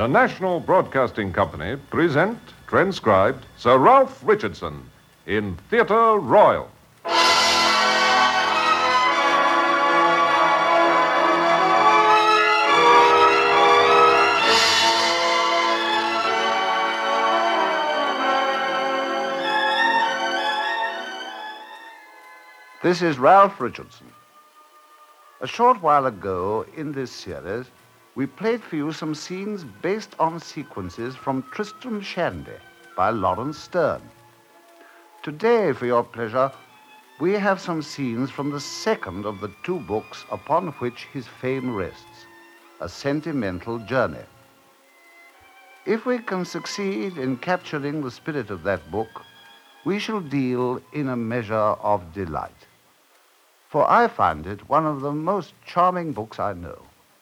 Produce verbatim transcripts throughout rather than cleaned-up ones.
The National Broadcasting Company present, transcribed, Sir Ralph Richardson in Theatre Royal. This is Ralph Richardson. A short while ago in this series, we played for you some scenes based on sequences from Tristram Shandy by Laurence Sterne. Today, for your pleasure, we have some scenes from the second of the two books upon which his fame rests, A Sentimental Journey. If we can succeed in capturing the spirit of that book, we shall deal in a measure of delight. For I find it one of the most charming books I know.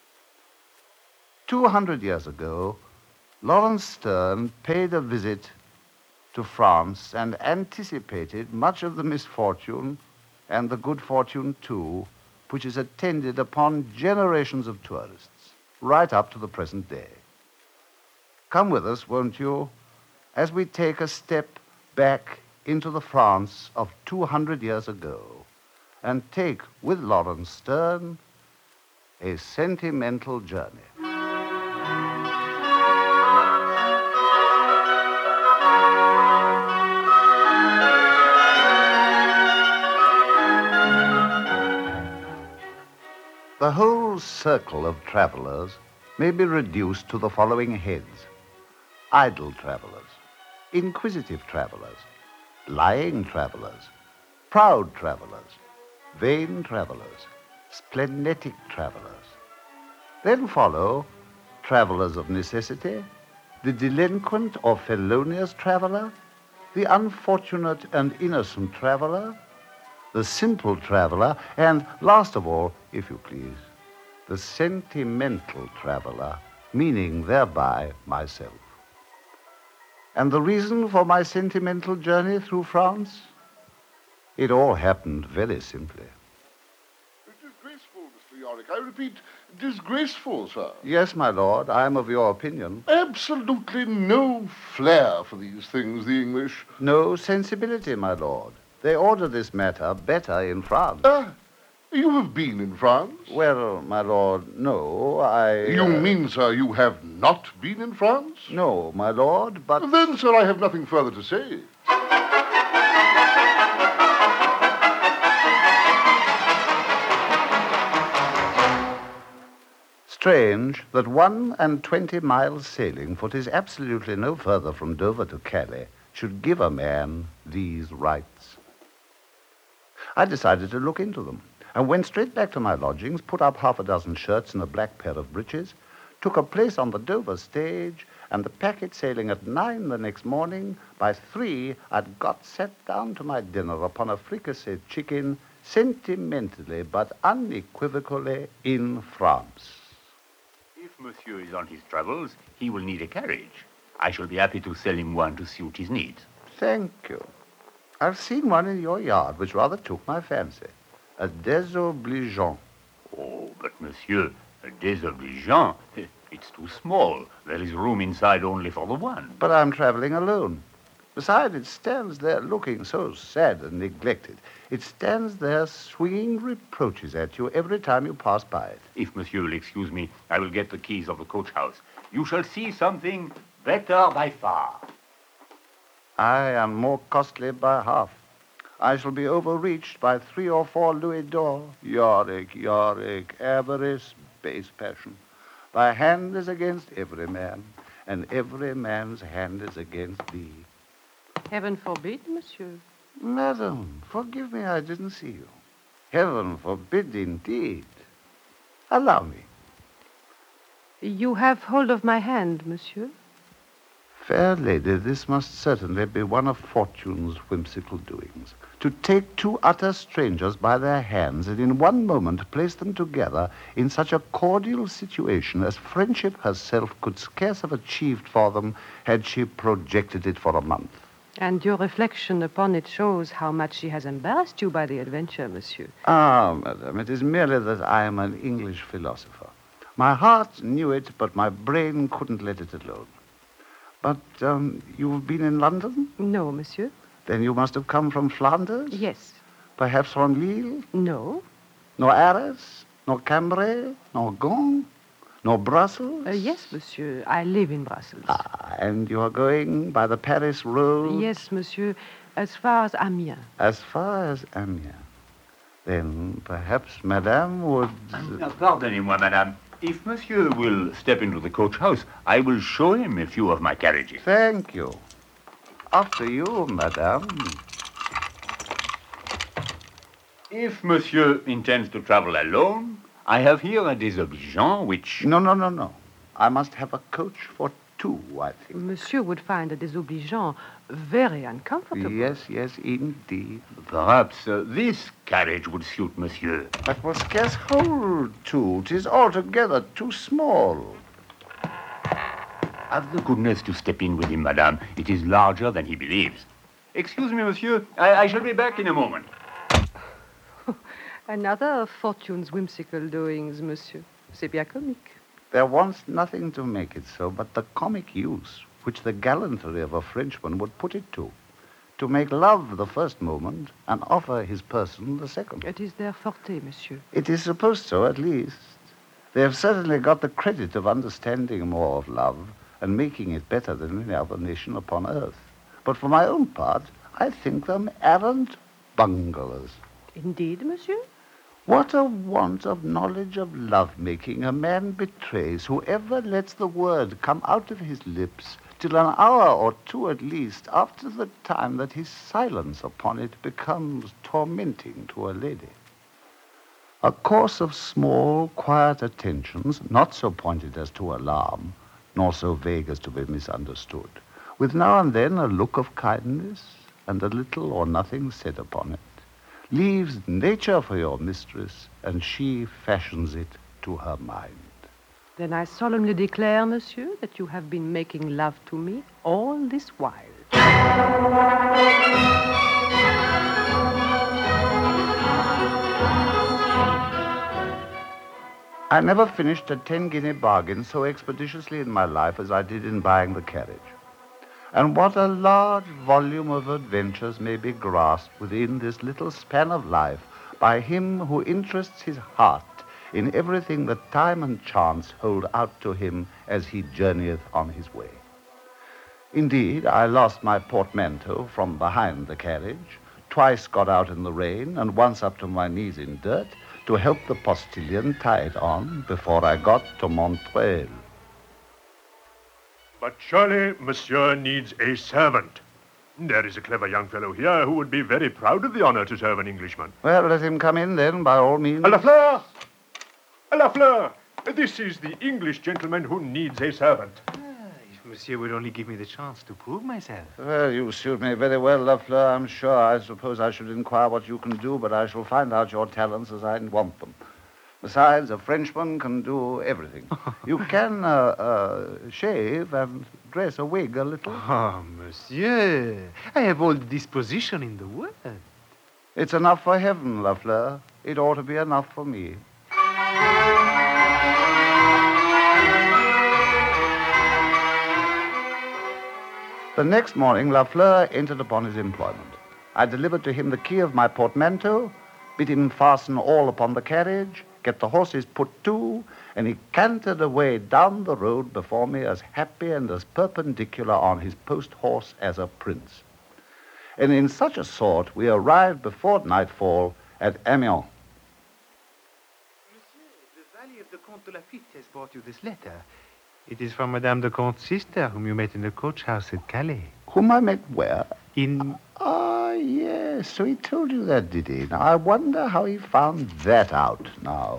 Two hundred years ago, Laurence Sterne paid a visit to France and anticipated much of the misfortune and the good fortune, too, which is attended upon generations of tourists, right up to the present day. Come with us, won't you, as we take a step back into the France of two hundred years ago, and take, with Laurence Sterne, A Sentimental Journey. The whole circle of travelers may be reduced to the following heads: idle travelers, inquisitive travelers, lying travelers, proud travelers, vain travelers, splenetic travelers. Then follow travelers of necessity, the delinquent or felonious traveler, the unfortunate and innocent traveler, the simple traveler, and last of all, if you please, the sentimental traveler, meaning thereby myself. And the reason for my sentimental journey through France? It all happened very simply. Disgraceful, Mister Yorick. I repeat, disgraceful, sir. Yes, my lord, I am of your opinion. Absolutely no flair for these things, the English. No sensibility, my lord. They order this matter better in France. Ah, you have been in France? Well, my lord, no, I... You uh, mean, sir, you have not been in France? No, my lord, but... Then, sir, I have nothing further to say. Strange that one and twenty miles sailing, for 'tis absolutely no further from Dover to Calais, should give a man these rights. I decided to look into them, and went straight back to my lodgings, put up half a dozen shirts and a black pair of breeches, took a place on the Dover stage, and the packet sailing at nine the next morning, by three I'd got sat down to my dinner upon a fricasseed chicken, sentimentally but unequivocally in France. If Monsieur is on his travels, he will need a carriage. I shall be happy to sell him one to suit his needs. Thank you. I've seen one in your yard which rather took my fancy. A désobligeant. Oh, but Monsieur, a désobligeant, it's too small. There is room inside only for the one. But I'm traveling alone. Besides, it stands there looking so sad and neglected. It stands there swinging reproaches at you every time you pass by it. If Monsieur will excuse me, I will get the keys of the coach house. You shall see something better by far. I am more costly by half. I shall be overreached by three or four louis d'or. Yorick, Yorick, avarice, base passion. Thy hand is against every man, and every man's hand is against thee. Heaven forbid, monsieur. Madam, forgive me, I didn't see you. Heaven forbid, indeed. Allow me. You have hold of my hand, monsieur. Fair lady, this must certainly be one of fortune's whimsical doings. To take two utter strangers by their hands and in one moment place them together in such a cordial situation as friendship herself could scarce have achieved for them had she projected it for a month. And your reflection upon it shows how much she has embarrassed you by the adventure, monsieur. Ah, madam, it is merely that I am an English philosopher. My heart knew it, but my brain couldn't let it alone. But um, you've been in London? No, monsieur. Then you must have come from Flanders? Yes. Perhaps from Lille? No. Nor Arras? Nor Cambrai? Nor Gand? Nor Brussels? Uh, yes, monsieur. I live in Brussels. Ah, and you are going by the Paris road? Yes, monsieur. As far as Amiens. As far as Amiens. Then perhaps Madame would... Uh, pardonnez-moi, madame. If monsieur will step into the coach house, I will show him a few of my carriages. Thank you. After you, Madame. If monsieur intends to travel alone, I have here a désobligeant which... No, no, no, no. I must have a coach for two, I think. Monsieur would find a désobligeant very uncomfortable. Yes, yes, indeed. Perhaps uh, this carriage would suit monsieur. But will scarce hold two. 'Tis altogether too small. Have the goodness to step in with him, madame. It is larger than he believes. Excuse me, monsieur. I, I shall be back in a moment. Another of Fortune's whimsical doings, monsieur. C'est bien comique. There wants nothing to make it so but the comic use which the gallantry of a Frenchman would put it to. To make love the first moment and offer his person the second. It is their forte, monsieur. It is supposed so, at least. They have certainly got the credit of understanding more of love and making it better than any other nation upon earth. But for my own part, I think them arrant bunglers. Indeed, monsieur? What a want of knowledge of love-making a man betrays who ever lets the word come out of his lips till an hour or two at least after the time that his silence upon it becomes tormenting to a lady. A course of small, quiet attentions, not so pointed as to alarm, nor so vague as to be misunderstood, with now and then a look of kindness and a little or nothing said upon it, leaves nature for your mistress, and she fashions it to her mind. Then I solemnly declare, monsieur, that you have been making love to me all this while. I never finished a ten-guinea bargain so expeditiously in my life as I did in buying the carriage. And what a large volume of adventures may be grasped within this little span of life by him who interests his heart in everything that time and chance hold out to him as he journeyeth on his way. Indeed, I lost my portmanteau from behind the carriage, twice got out in the rain, and once up to my knees in dirt, to help the postilion tie it on before I got to Montreuil. But surely monsieur needs a servant. There is a clever young fellow here who would be very proud of the honor to serve an Englishman. Well, let him come in then, by all means. Lafleur! Lafleur! This is the English gentleman who needs a servant. Ah, if monsieur would only give me the chance to prove myself. Well, you suit me very well, Lafleur, I'm sure. I suppose I should inquire what you can do, but I shall find out your talents as I want them. Besides, a Frenchman can do everything. You can uh, uh, shave and dress a wig a little. Oh, monsieur, I have all the disposition in the world. It's enough for heaven, Lafleur. It ought to be enough for me. The next morning, Lafleur entered upon his employment. I delivered to him the key of my portmanteau, bid him fasten all upon the carriage, get the horses put to, and he cantered away down the road before me as happy and as perpendicular on his post-horse as a prince. And in such a sort we arrived before nightfall at Amiens. Monsieur, the valet of the Comte de Lafitte has brought you this letter. It is from Madame de Comte's sister, whom you met in the coach house at Calais. Whom I met where? In... Ah, yes. So he told you that, did he? Now, I wonder how he found that out now.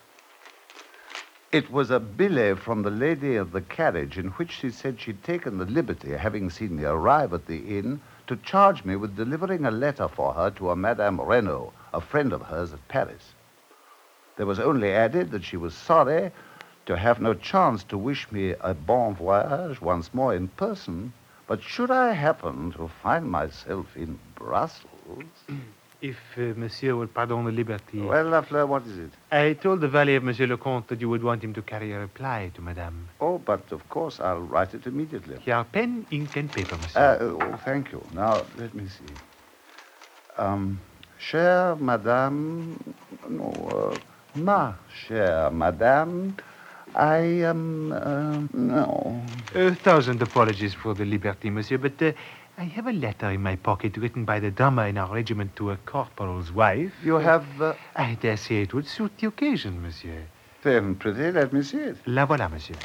It was a billet from the lady of the carriage in which she said she'd taken the liberty, having seen me arrive at the inn, to charge me with delivering a letter for her to a Madame Renaud, a friend of hers at Paris. There was only added that she was sorry to have no chance to wish me a bon voyage once more in person, but should I happen to find myself in Brussels... If uh, Monsieur will pardon the liberty. Well, Lafleur, what is it? I told the valet of Monsieur le Comte that you would want him to carry a reply to Madame. Oh, but of course I'll write it immediately. Here, pen, ink, and paper, Monsieur. Uh, oh, thank you. Now, let me see. Um, chère Madame... No, uh, ma chère Madame... I am, uh, no. A thousand apologies for the liberty, Monsieur, but uh, I have a letter in my pocket written by the drummer in our regiment to a corporal's wife. You have... Uh... I dare say it would suit the occasion, Monsieur. Then, pretty, let me see it. La voilà, Monsieur.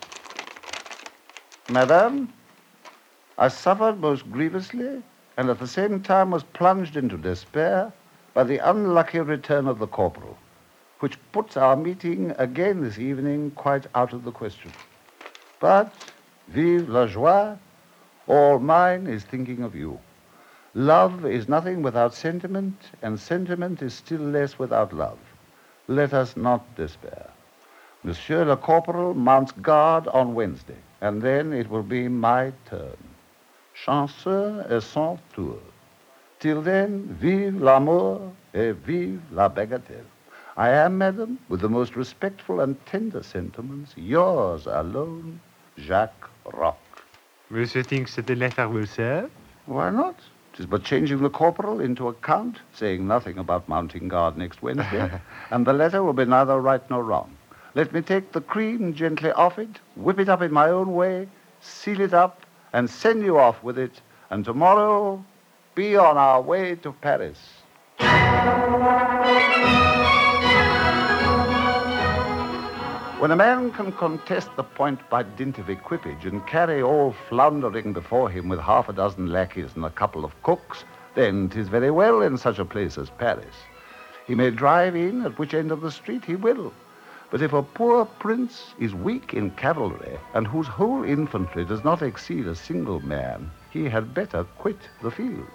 Madame, I suffered most grievously and at the same time was plunged into despair by the unlucky return of the corporal, which puts our meeting again this evening quite out of the question. But, vive la joie, all mine is thinking of you. Love is nothing without sentiment, and sentiment is still less without love. Let us not despair. Monsieur le Corporal mounts guard on Wednesday, and then it will be my turn. Chanceux et son tour. Till then, vive l'amour et vive la bagatelle. I am, madam, with the most respectful and tender sentiments, yours alone, Jacques Roch. Monsieur thinks that the letter will serve? Why not? It is but changing the corporal into a count, saying nothing about mounting guard next Wednesday, and the letter will be neither right nor wrong. Let me take the cream gently off it, whip it up in my own way, seal it up, and send you off with it, and tomorrow be on our way to Paris. When a man can contest the point by dint of equipage and carry all floundering before him with half a dozen lackeys and a couple of cooks, then 'tis very well in such a place as Paris. He may drive in at which end of the street he will. But if a poor prince is weak in cavalry and whose whole infantry does not exceed a single man, he had better quit the field.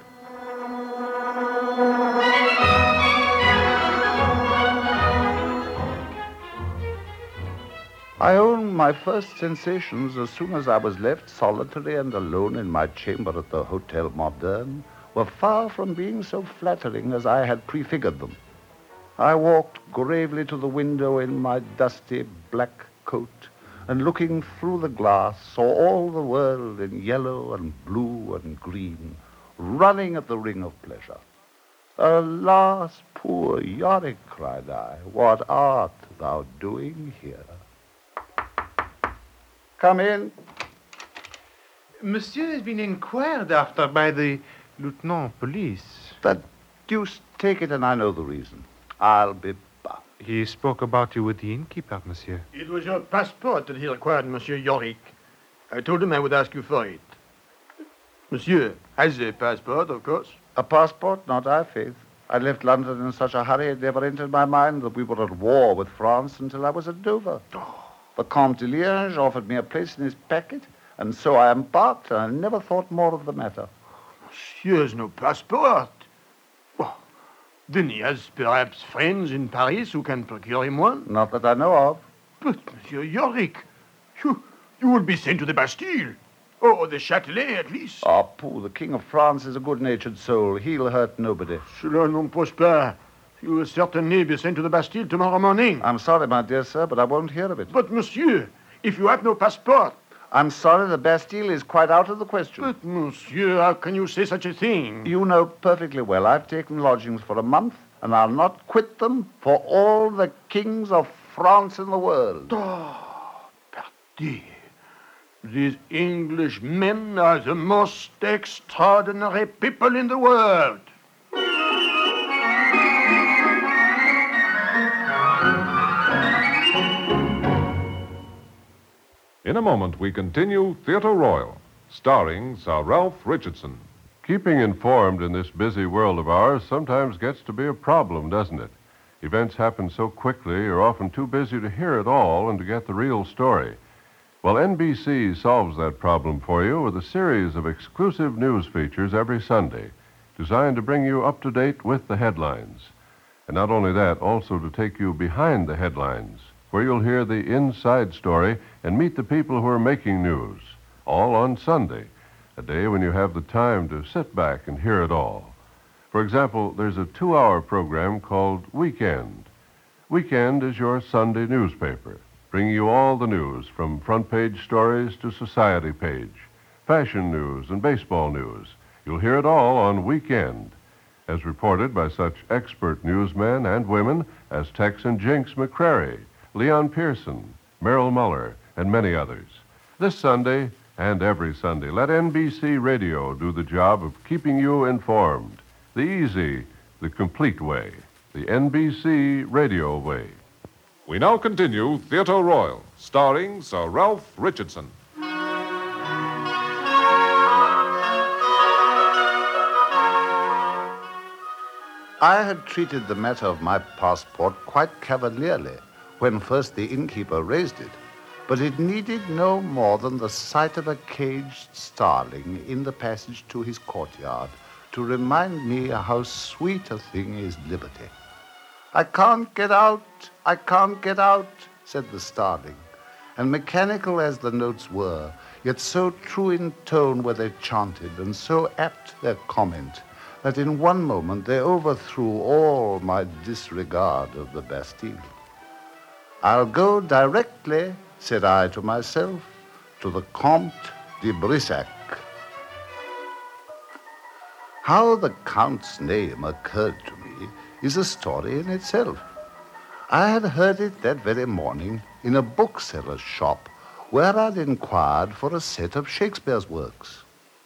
I own my first sensations as soon as I was left solitary and alone in my chamber at the Hotel Moderne were far from being so flattering as I had prefigured them. I walked gravely to the window in my dusty black coat and looking through the glass saw all the world in yellow and blue and green, running at the ring of pleasure. Alas, poor Yorick, cried I, what art thou doing here? Come in. Monsieur has been inquired after by the lieutenant of police. The deuce take it, and I know the reason. I'll be back. He spoke about you with the innkeeper, monsieur. It was your passport that he required, Monsieur Yorick. I told him I would ask you for it. Monsieur has a passport, of course. A passport? Not I, faith. I left London in such a hurry it never entered my mind that we were at war with France until I was at Dover. Oh. The Comte de Liege offered me a place in his packet, and so I embarked, and I never thought more of the matter. Monsieur has no passport. Oh, then he has perhaps friends in Paris who can procure him one. Not that I know of. But, Monsieur Yorick, you, you will be sent to the Bastille. Or the Châtelet, at least. Ah, pooh, the King of France is a good-natured soul. He'll hurt nobody. Cela n'impose pas. You will certainly be sent to the Bastille tomorrow morning. I'm sorry, my dear sir, but I won't hear of it. But, monsieur, if you have no passport... I'm sorry, the Bastille is quite out of the question. But, monsieur, how can you say such a thing? You know perfectly well I've taken lodgings for a month, and I'll not quit them for all the kings of France in the world. Oh, pardi. These English men are the most extraordinary people in the world. In a moment, we continue Theatre Royal, starring Sir Ralph Richardson. Keeping informed in this busy world of ours sometimes gets to be a problem, doesn't it? Events happen so quickly, you're often too busy to hear it all and to get the real story. Well, N B C solves that problem for you with a series of exclusive news features every Sunday, designed to bring you up to date with the headlines. And not only that, also to take you behind the headlines, where you'll hear the inside story and meet the people who are making news, all on Sunday, a day when you have the time to sit back and hear it all. For For example, there's a two-hour program called Weekend. Weekend is your Sunday newspaper, bringing you all the news from front-page stories to society page, fashion news and baseball news. You'll hear it all on Weekend, as reported by such expert newsmen and women as Tex and Jinx McCrary, Leon Pearson, Merrill Muller, and many others. This Sunday and every Sunday, let N B C Radio do the job of keeping you informed. The easy, the complete way. The N B C Radio way. We now continue Theatre Royal, starring Sir Ralph Richardson. I had treated the matter of my passport quite cavalierly when first the innkeeper raised it, but it needed no more than the sight of a caged starling in the passage to his courtyard to remind me how sweet a thing is liberty. "I can't get out, I can't get out," said the starling, and mechanical as the notes were, yet so true in tone were they chanted, and so apt their comment, that in one moment they overthrew all my disregard of the Bastille. "I'll go directly," said I to myself, "to the Comte de Brissac." How the Count's name occurred to me is a story in itself. I had heard it that very morning in a bookseller's shop where I'd inquired for a set of Shakespeare's works.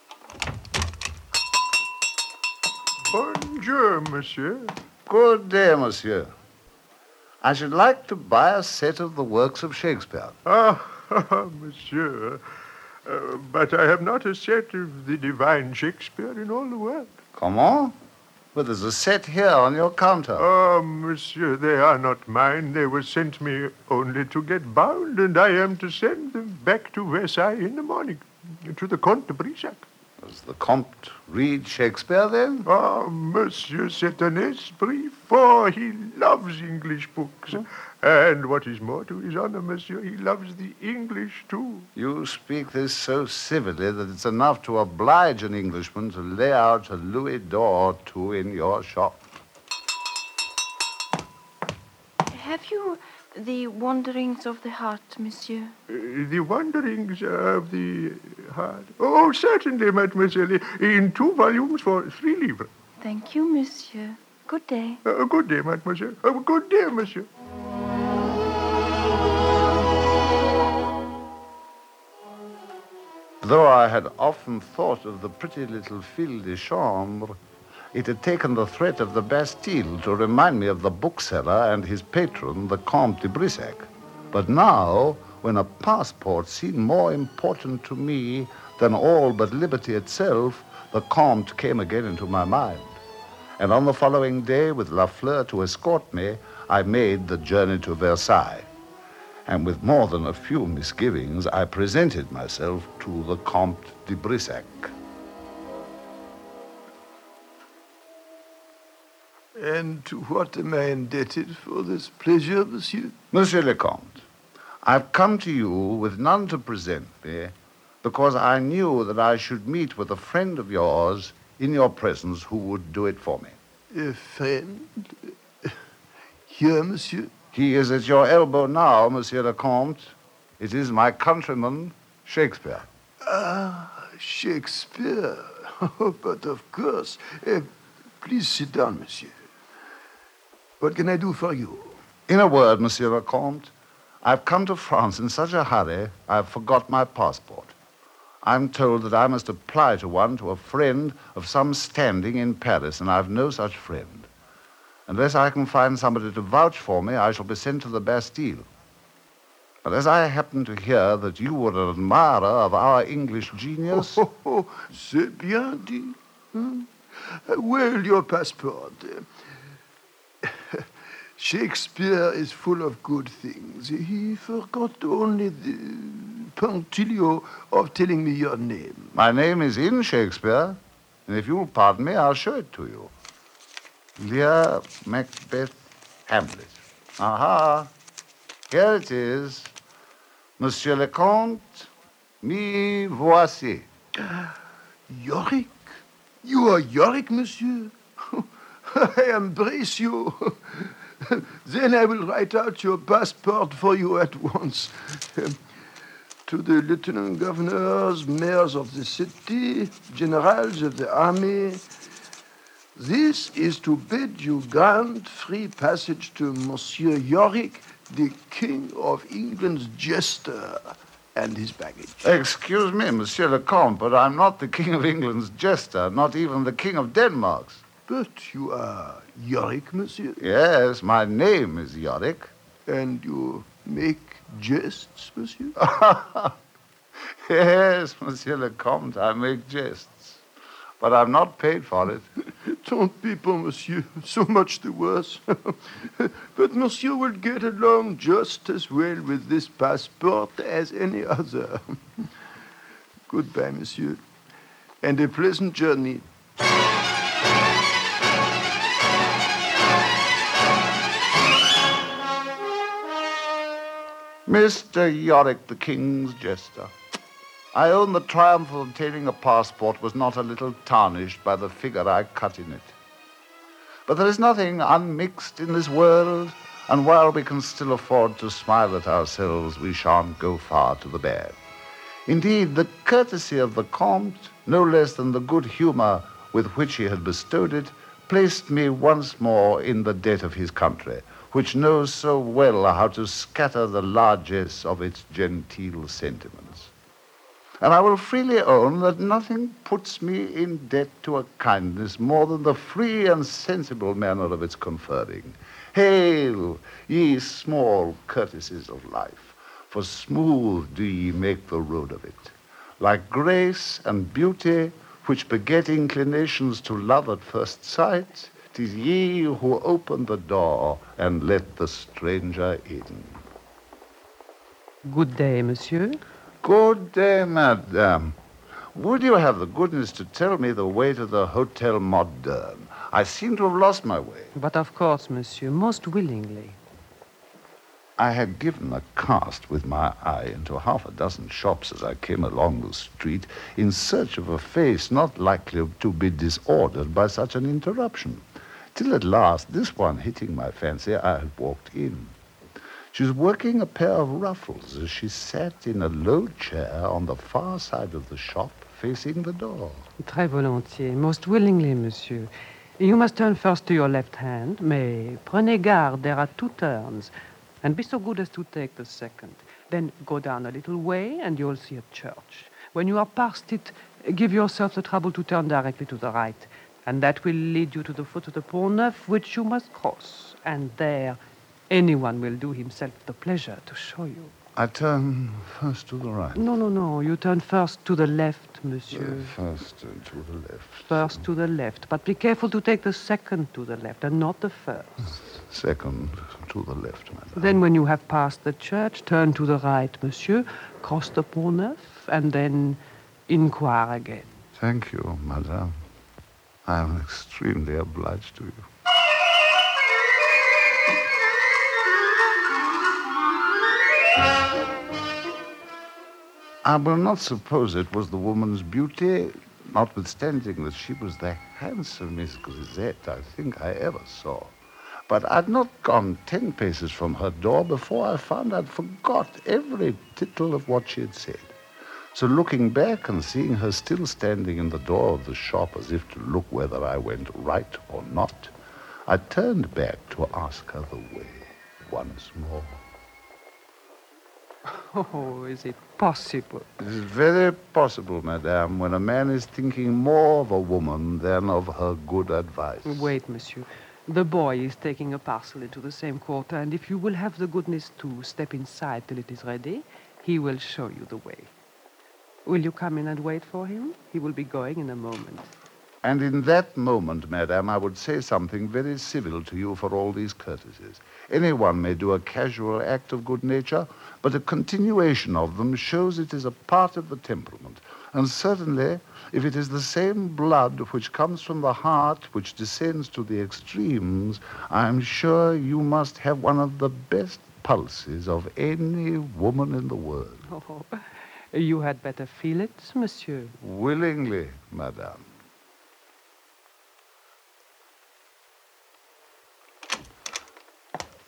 Bonjour, monsieur. Good day, monsieur. I should like to buy a set of the works of Shakespeare. Ah, monsieur. Uh, but I have not a set of the divine Shakespeare in all the world. Comment? Well, there's a set here on your counter. Oh, monsieur, they are not mine. They were sent me only to get bound, and I am to send them back to Versailles in the morning, to the Comte de Brissac. Does the Comte read Shakespeare, then? Ah, monsieur, c'est un esprit fort. He loves English books. Hmm. And what is more to his honor, monsieur, he loves the English, too. You speak this so civilly that it's enough to oblige an Englishman to lay out a louis d'or or two in your shop. Have you the Wanderings of the Heart, monsieur? Uh, the Wanderings of the Heart? Oh, certainly, mademoiselle. In two volumes for three livres. Thank you, monsieur. Good day. Uh, good day, mademoiselle. Uh, good day, monsieur. Though I had often thought of the pretty little fille de chambre, it had taken the threat of the Bastille to remind me of the bookseller and his patron, the Comte de Brissac. But now, when a passport seemed more important to me than all but liberty itself, the Comte came again into my mind. And on the following day, with Lafleur to escort me, I made the journey to Versailles. And with more than a few misgivings, I presented myself to the Comte de Brissac. And to what am I indebted for this pleasure, monsieur? Monsieur le Comte, I've come to you with none to present me because I knew that I should meet with a friend of yours in your presence who would do it for me. A friend? Here, monsieur? He is at your elbow now, Monsieur le Comte. It is my countryman, Shakespeare. Ah, Shakespeare. But of course. Uh, please sit down, monsieur. What can I do for you? In a word, Monsieur le Comte, I've come to France in such a hurry, I've forgot my passport. I'm told that I must apply to one to a friend of some standing in Paris, and I've no such friend. Unless I can find somebody to vouch for me, I shall be sent to the Bastille. But as I happen to hear that you were an admirer of our English genius... Oh, oh, oh. C'est bien dit. Hmm? Well, your passport. Shakespeare is full of good things. He forgot only the punctilio of telling me your name. My name is in Shakespeare, and if you'll pardon me, I'll show it to you. Lear, Macbeth, Hamlet. Aha. Here it is. Monsieur le Comte, me voici. Yorick? You are Yorick, monsieur? I embrace you. Then I will write out your passport for you at once. To the lieutenant governors, mayors of the city, generals of the army, this is to bid you grant free passage to Monsieur Yorick, the King of England's jester, and his baggage. Excuse me, Monsieur le Comte, but I'm not the King of England's jester, not even the King of Denmark's. But you are Yorick, monsieur? Yes, my name is Yorick. And you make jests, monsieur? Yes, Monsieur le Comte, I make jests. But I'm not paid for it. Tant pis pour monsieur, so much the worse. But monsieur will get along just as well with this passport as any other. Goodbye, monsieur, and a pleasant journey. Mister Yorick, the King's jester, I own the triumph of obtaining a passport was not a little tarnished by the figure I cut in it. But there is nothing unmixed in this world, and while we can still afford to smile at ourselves, we shan't go far to the bad. Indeed, the courtesy of the Comte, no less than the good humor with which he had bestowed it, placed me once more in the debt of his country, which knows so well how to scatter the largesse of its genteel sentiments. And I will freely own that nothing puts me in debt to a kindness more than the free and sensible manner of its conferring. Hail, ye small courtesies of life, for smooth do ye make the road of it. Like grace and beauty, which beget inclinations to love at first sight, 'tis ye who open the door and let the stranger in. Good day, monsieur. Good day, madame. Would you have the goodness to tell me the way to the Hotel Moderne? I seem to have lost my way. But of course, monsieur, most willingly. I had given a cast with my eye into half a dozen shops as I came along the street in search of a face not likely to be disordered by such an interruption, till at last, this one hitting my fancy, I had walked in. She was working a pair of ruffles as she sat in a low chair on the far side of the shop, facing the door. Très volontiers, most willingly, monsieur. You must turn first to your left hand, mais prenez garde, there are two turns, and be so good as to take the second. Then go down a little way, and you'll see a church. When you are past it, give yourself the trouble to turn directly to the right, and that will lead you to the foot of the Pont Neuf, which you must cross, and there anyone will do himself the pleasure to show you. I turn first to the right. No, no, no. You turn first to the left, monsieur. Uh, first uh, to the left. First to the left. But be careful to take the second to the left and not the first. Second to the left, madame. Then when you have passed the church, turn to the right, monsieur. Cross the Pont Neuf and then inquire again. Thank you, madame. I am extremely obliged to you. I will not suppose it was the woman's beauty, notwithstanding that she was the handsomest grisette I think I ever saw. But I'd not gone ten paces from her door before I found I'd forgot every tittle of what she had said. So looking back and seeing her still standing in the door of the shop as if to look whether I went right or not, I turned back to ask her the way once more. Oh, is it possible? It is very possible, madame, when a man is thinking more of a woman than of her good advice. Wait, monsieur. The boy is taking a parcel into the same quarter, and if you will have the goodness to step inside till it is ready, he will show you the way. Will you come in and wait for him? He will be going in a moment. And in that moment, madame, I would say something very civil to you for all these courtesies. Anyone may do a casual act of good nature, but a continuation of them shows it is a part of the temperament. And certainly, if it is the same blood which comes from the heart which descends to the extremes, I am sure you must have one of the best pulses of any woman in the world. Oh, you had better feel it, monsieur. Willingly, madame.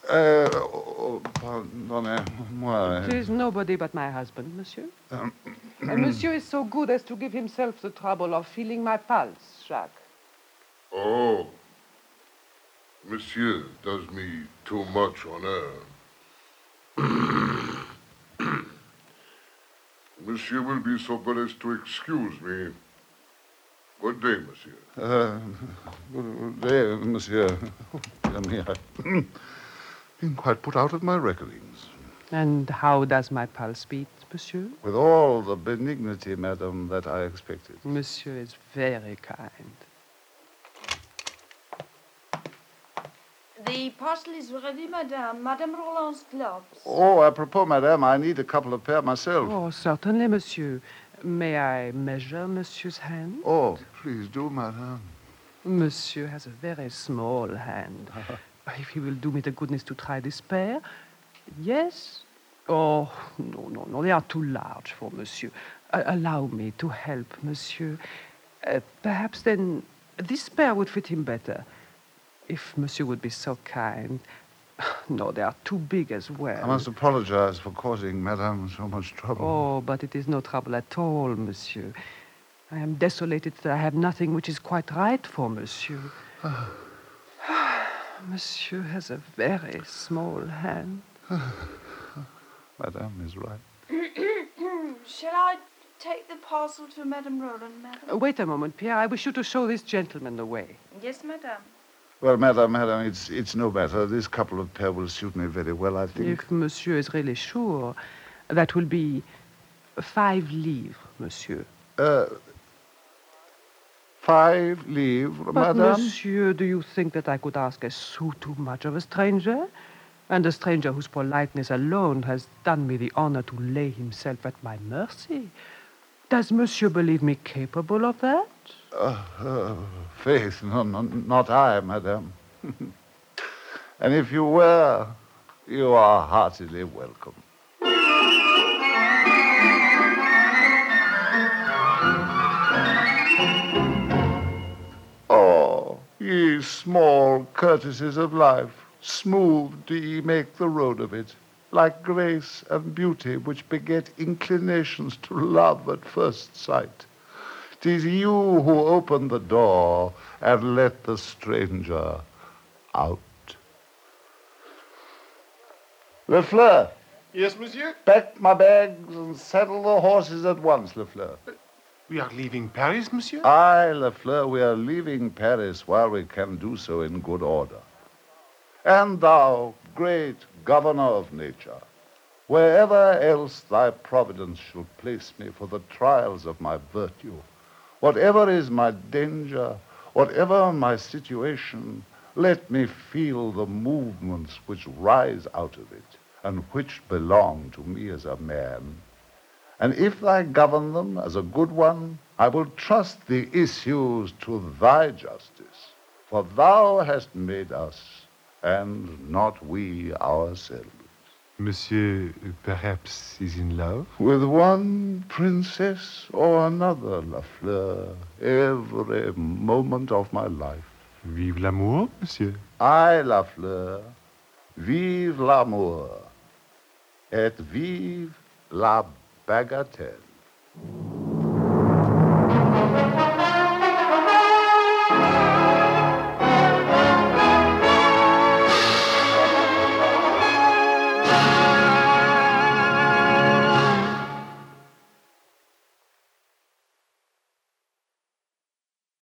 Uh, oh, pardonnez-moi. It is nobody but my husband, monsieur. Um, And monsieur is so good as to give himself the trouble of feeling my pulse, Jacques. Oh. Monsieur does me too much honor. Monsieur will be so good as to excuse me. Good day, monsieur. Uh, good day, monsieur. Come here. Been quite put out of my reckonings. And how does my pulse beat, monsieur? With all the benignity, madam, that I expected. Monsieur is very kind. The parcel is ready, madame. Madame Roland's gloves. Oh, apropos, madame, I need a couple of pair myself. Oh, certainly, monsieur. May I measure monsieur's hand? Oh, please do, madame. Monsieur has a very small hand. If he will do me the goodness to try this pair. Yes? Oh, no, no, no, they are too large for monsieur. Uh, allow me to help, monsieur. Uh, perhaps then this pair would fit him better. If monsieur would be so kind. No, they are too big as well. I must apologize for causing madame so much trouble. Oh, but it is no trouble at all, monsieur. I am desolated that I have nothing which is quite right for monsieur. Monsieur has a very small hand. Madame is right. Shall I take the parcel to Madame Roland, madam? Uh, wait a moment, Pierre. I wish you to show this gentleman the way. Yes, madame. Well, madam, madam, it's it's no matter. This couple of pair will suit me very well, I think. If monsieur is really sure, that will be five livres, monsieur. Uh, five livres, But, madame? monsieur, do you think that I could ask a sou too much of a stranger? And a stranger whose politeness alone has done me the honor to lay himself at my mercy? Does monsieur believe me capable of that? Uh, uh, faith, no, no, not I, madame. And if you were, you are heartily welcome. Oh, ye small courtesies of life, smooth do ye make the road of it, like grace and beauty which beget inclinations to love at first sight. 'Tis you who open the door and let the stranger out. Lefleur. Yes, monsieur? Pack my bags and saddle the horses at once, Lefleur. We are leaving Paris, monsieur? Aye, Lefleur, we are leaving Paris while we can do so in good order. And thou, great governor of nature, wherever else thy providence shall place me for the trials of my virtue, whatever is my danger, whatever my situation, let me feel the movements which rise out of it and which belong to me as a man. And if thou govern them as a good one, I will trust the issues to thy justice, for thou hast made us, and not we ourselves. Monsieur, perhaps, is in love? With one princess or another, Lafleur, every moment of my life. Vive l'amour, monsieur. Aye, Lafleur, vive l'amour, et vive la bagatelle.